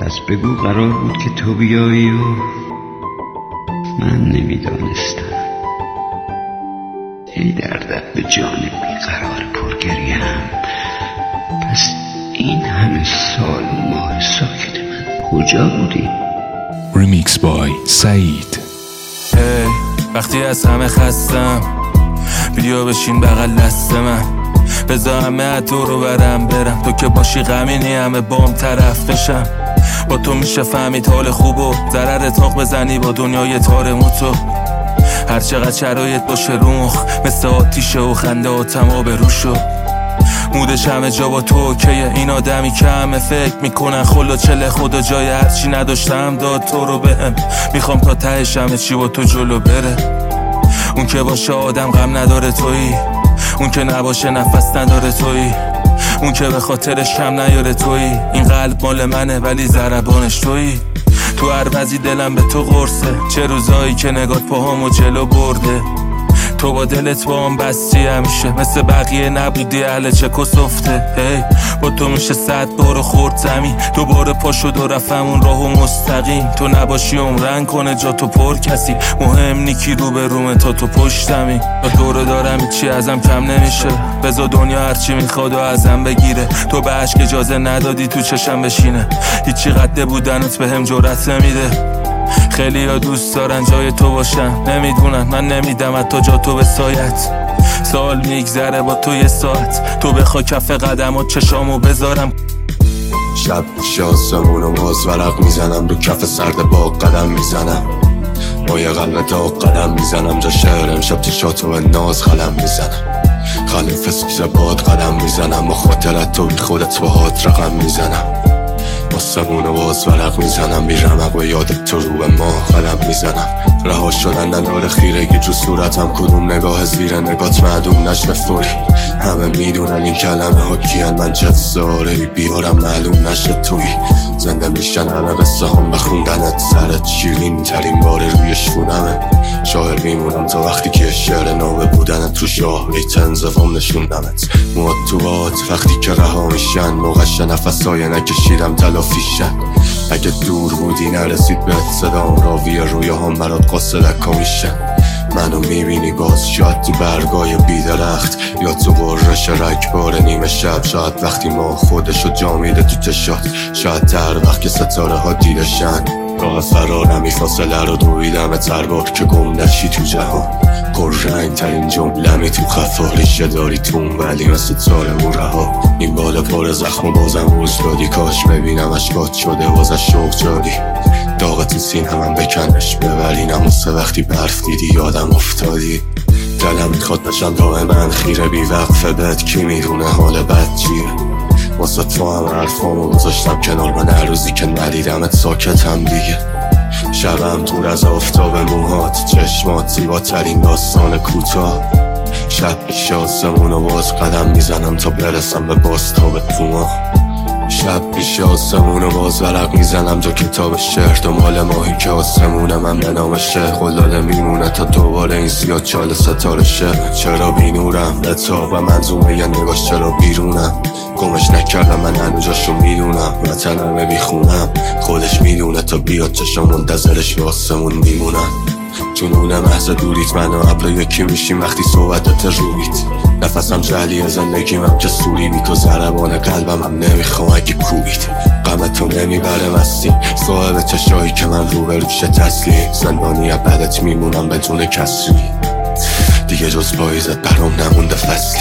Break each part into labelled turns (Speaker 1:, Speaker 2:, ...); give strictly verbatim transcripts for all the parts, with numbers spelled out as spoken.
Speaker 1: پس بگو قرار بود که تو بیایی و من نمیدانستم. ای دردت به جان بیقرار پرگریم، پس این همه سال و ماه ساکت من کجا بودی؟
Speaker 2: ریمیکس بای سعید.
Speaker 3: hey, وقتی از همه خستم بیا بشین بغل دست من، بذار همه تو رو برم برم، تو که باشی غمینی همه بام طرف بشم. با تو میشه فهمید حال خوب و ضرر تاق بزنی با دنیای تار موتو. هر چقدر شرایط باشه رو مخ مثل آتیشه و خنده و تمام روشو. مودش همه جا با تو اوکیه، این آدمی که همه فکر میکنن خلا چله خدا جای هرچی نداشتم داد تو رو بهم. میخوام تا تهش همه چی با تو جلو بره. اون که باشه آدم غم نداره تویی، اون که نباشه نفس نداره تویی، اون که به خاطرش کم نیاره تویی. این قلب مال منه ولی ضربانش تویی. تو هر وضعی دلم به تو قرصه، چه روزایی که نگات پاهامو جلو برده. تو با دلت با هم بستی همیشه، مثل بقیه نبودی اهل چک و سفته. hey, با تو میشه صد بار خورد زمین، دوباره پا شد و رفتم اون راهو مستقیم. تو نباشی عمرن کنه جا تو پر کسی، مهم نیکی رو به رومه تا تو پشتمی. تا دوره دارم هیچی ازم کم نمیشه، بذار دنیا هرچی میخواد و ازم بگیره. تو به عشق اجازه ندادی تو چشم بشینه، هیچی قده بودنت به هم جرأت نمیده. خیلی ها دوست دارن جای تو باشن، نمیدونن من نمیدم حتی جا تو به سایت. سال میگذره با تو یه ساعت، تو بخوا کف قدم و چشامو بذارم.
Speaker 4: شب پیش آسمون و باز ورق میزنم، رو کف سرد با قدم میزنم، با یه قلب داغ قدم میزنم. جا شهر امشب چشاتو به ناز قلم میزنم، خلیف سوز باد قدم میزنم. با خاطرت تو بی خودت با هات رقم میزنم، آسمون و باز ورق میزنم. بی رمق و یادت تو رو به ما قلم میزنم. رها شدن نداره خیرگی جو صورتم، کدوم نگاه زیر نگات معدوم نشنه فوری. همه میدونن این کلمه ها کیان، من چه ساره بیارم معلوم نشه توی. زنده میشن همه قصه هم بخوندنت، سرت شیرین ترین بار روی شونمه. شاعر میمونم تا وقتی که شعر نامه بودنت تو شاه ای تنزفام نشوندمت. موات تو بات وقتی که رها میشن، موقعش نفسای نکشیدم تلافیشن. اگه دور بودی نرسید بهت صدام، راوی رویه هم برات قاصدکا میشن. منو میبینی باز شاید تو برگای بیدرخت، یا تو برش رکبار نیمه شب. شاید وقتی ما خودشو جا میده تو چشات، شاید تر وقت که ستاره ها دیدشن. راه فرارمی فاصله رو دویدم تر بار که گم نشی تو جهان. پر رنگ ترین جملمی تو خفاریشه داری تون، ولی مثل تارمون رها. این بالا پر زخم و بازم روز دادی، کاش ببینم اشکات شده واسه شوق جادی. داغ تو سینه من بکنش ببری، نموسه وقتی برف دیدی یادم افتادی. دلم میخواد بشم راه من خیره بی وقفه بهت، کی میدونه حال بد چیه. واسه تو هم حرفامو گذاشتم کنار، من هر روزی که ندیدمت ساکتم دیگه. شبم دور از آفتاب موهات، چشمات زیباترین داستان کوتاه. شب پیش آسمون و باز قدم میزنم تا برسم به بازتاب پوما. شب پیش آسمون و باز ورق میزنم تا کتاب شعر دنبال ماهی که آسمون من به نام شهر قلاده میمونه تا دوباره این سیاه چال ستاره شه. چرا بی نورم لطاب و منظومه یه نگاش چرا بیرونم، گمش نکردم من هنو جاشو میدونم. وطنمه بیخونم خودش میدونه، تا بیاد چشم منتظرش به آسمون میمونم. جنون محض دوریت من و ابلا یکی میشیم وقتی صحبتت رویت. نفسم جعلیه زندگیم که سوری بی تو ضربان قلبم هم نمیخوام اگه کوبید. غمتو نمیبره مستی صاحب چشایی که من رو به روش تسلیم. زندانی بدت میمونم بدون کسری، دیگه جز پاییزت برام نمونده فصلی.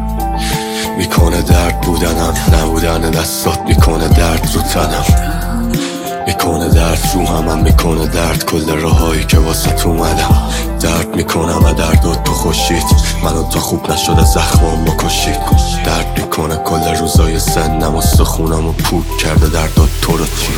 Speaker 4: میکنه درد بودنم نبودن دستات، میکنه درد رو تنم، میکنه درد رو همم، میکنه درد کل راهایی که واسه تو اومدم. درد میکنم و دردات تو خوشید، منو تا خوب نشده زخمام بکشید. درد میکنه کل روزای سنم و سخونم و پود کرده derdot تو رو چی.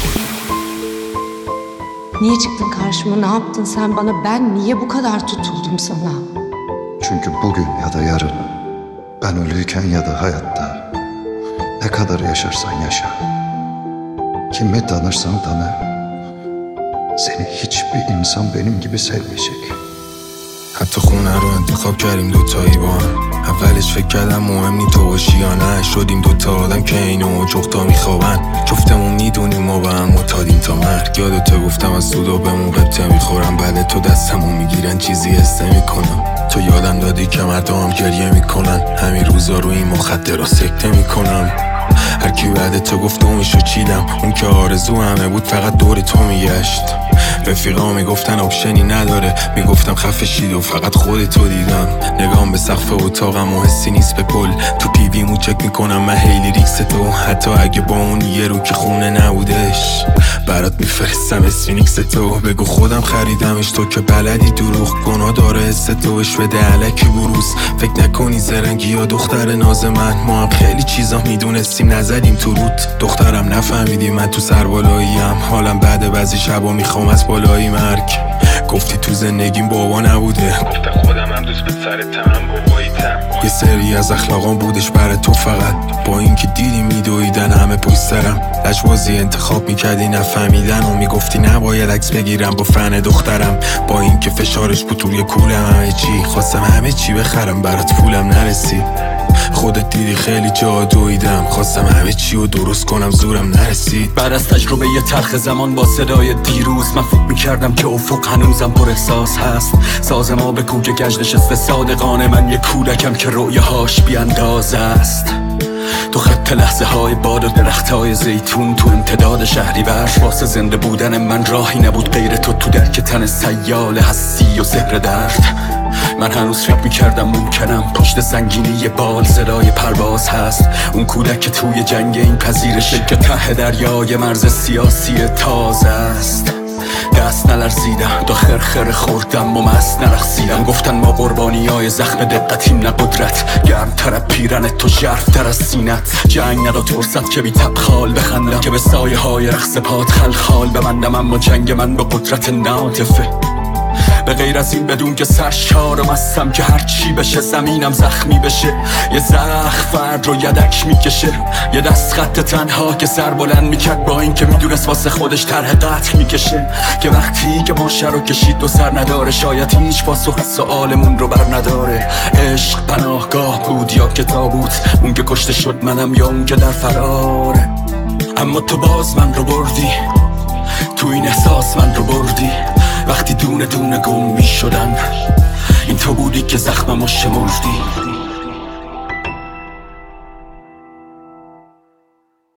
Speaker 5: Niye çıktın karşıma, ne yaptın sen bana, ben niye bu kadar tutuldum sana?
Speaker 6: Çünkü bugün ya da yarın, ben ölüyken ya da hayatta, ne kadar yaşarsan yaşa, kimi tanırsan tanı, seni hiçbir insan benim gibi sevmeyecek.
Speaker 3: حتی خونه رو انتخاب کردیم دوتایی با هم، اولش فکر کردم مهم نی تو باشی یا نه. شدیم دوتا آدم که اینو جفتا میخوابن، جفتمون
Speaker 7: میدونیم ما با هم متادیم تا مرگ. یادتو گفتم از سودا به موقع میخورم، بعد تو دستمو میگیرن چیزی حس نمیکنم. تو یادم دادی که مردم گریه میکنن، همین روزا رو این مخدرها سکته میکنم. هر کی بعد تو گفت و میشو چیدم، اون که آرزو همه بود فقط دور تو میگشت. رفیقا میگفتن اپشنی نداره، میگفتم خفه شید و فقط خودتو دیدم. نگام به سقف اتاقم و حسی نیست به کل، تو پیویمو چک میکنم من هیلی ریکس تو. حتی اگه با اون یه رو که خونه نبودش برات میفرستم اسفینیکس تو. بگو خودم خریدمش، تو که بلدی دروغ گناه داره حس تو. بش بده علکی بروز، فکر نکنی زرنگی یا دختر ناز من. ما هم خیلی چیزا میدونستیم نزدیم تو رود. دخترم نفهمیدی من تو سربالاییم، حالم بعد بعضی شبا میخوام از بالایی مرگ. گفتی تو زندگیم بابا نبوده، گفتم خودم هم دوست به سرتم باباییتم. یه سری از اخلاقام بودش برای تو فقط، با اینکه دیدی میدویدن همه پشت سرم. لجبازی انتخاب میکردی نفهمیدن و میگفتی نباید عکس بگیرم با فن دخترم. با اینکه فشارش بود روی کولم همه چی، خواستم همه چی بخرم برات پولم نرسید. خودت دیدی خیلی جا دویدم، خواستم همه چی رو درست کنم زورم نرسید.
Speaker 8: بعد از تجربه یه تلخ زمان با صدای دیروز، من فکر میکردم که افق هنوزم پر احساس هست. ساز ما به کوک گشت نشسته صادقانه، من یه کودکم که رویاهاش بیاندازه است. تو خط لحظه های باد و درخت های زیتون، تو امتداد شهری ورش واسه زنده بودن من راهی نبود غیر تو. تو درک تن سیال هستی و زهر درد، من هنوز فکر میکردم ممکنم پشت سنگینی بال صدای پرواز هست. اون کودک که توی جنگ این پذیرشه که ته دریای مرز سیاسی تازه است. دست نلرزیدم، تا خرخر خوردم و مست نرقصیدم. گفتن ما قربانی های زخم دقتیم نه قدرت، گرم تر پیرن تو ژرف تر از سینت. جنگ نداد فرصت که بی تبخال بخندم، که به سایه های رقص پات خلخال ببندم. اما جنگ من به قدرت ناطفه، به غیر از این بدون که سرشارم هستم که هر چی بشه زمینم زخمی بشه. یه زخم فرد رو یدک میکشه، یه دست خط تنها که سر بلند میکرد با این که میدونست واسه خودش طرح قتل میکشه. که وقتی که ماشه رو کشید دو سر نداره، شاید هیچ پاسخ از سؤالمون رو بر نداره. عشق پناهگاه بود یا که تابوت، اون که کشته شد منم یا اون که در فراره. اما تو باز من رو بردی، تو این احساس من رو بردی. وقتی دونه دونه گم می شدن، این تو بودی که زخممو شمردی.